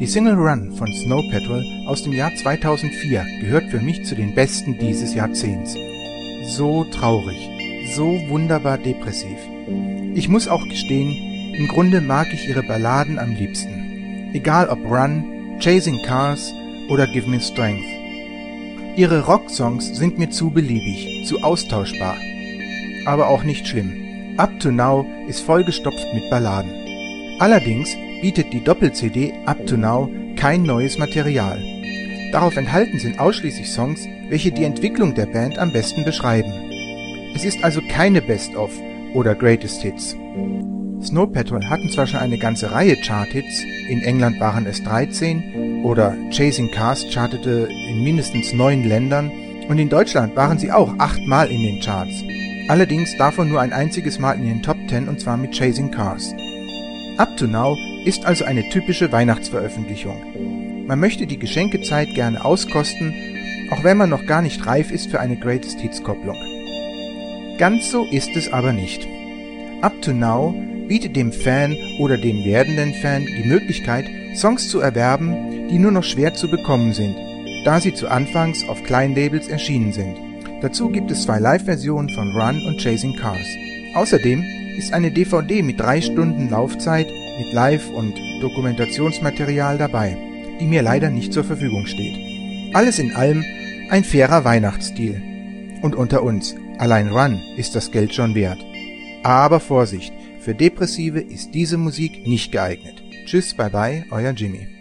Die Single Run von Snow Patrol aus dem Jahr 2004 gehört für mich zu den besten dieses Jahrzehnts. So traurig, so wunderbar depressiv. Ich muss auch gestehen, im Grunde mag ich ihre Balladen am liebsten. Egal ob Run, Chasing Cars oder Give Me Strength. Ihre Rocksongs sind mir zu beliebig, zu austauschbar. Aber auch nicht schlimm. Up to Now ist vollgestopft mit Balladen. Allerdings bietet die Doppel-CD Up to Now kein neues Material. Darauf enthalten sind ausschließlich Songs, welche die Entwicklung der Band am besten beschreiben. Es ist also keine Best-of oder Greatest Hits. Snow Patrol hatten zwar schon eine ganze Reihe Chart-Hits, in England waren es 13 oder Chasing Cars chartete in mindestens 9 Ländern und in Deutschland waren sie auch 8 Mal in den Charts. Allerdings davon nur ein einziges Mal in den Top 10 und zwar mit Chasing Cars. Up to Now ist also eine typische Weihnachtsveröffentlichung. Man möchte die Geschenkezeit gerne auskosten, auch wenn man noch gar nicht reif ist für eine Greatest Hits Kopplung. Ganz so ist es aber nicht. Up to Now bietet dem Fan oder dem werdenden Fan die Möglichkeit, Songs zu erwerben, die nur noch schwer zu bekommen sind, da sie zu Anfangs auf Kleinlabels erschienen sind. Dazu gibt es 2 Live-Versionen von Run und Chasing Cars. Außerdem ist eine DVD mit 3 Stunden Laufzeit mit Live- und Dokumentationsmaterial dabei, die mir leider nicht zur Verfügung steht. Alles in allem ein fairer Weihnachtsdeal. Und unter uns, allein Run ist das Geld schon wert. Aber Vorsicht, für Depressive ist diese Musik nicht geeignet. Tschüss, bye bye, euer Jimmy.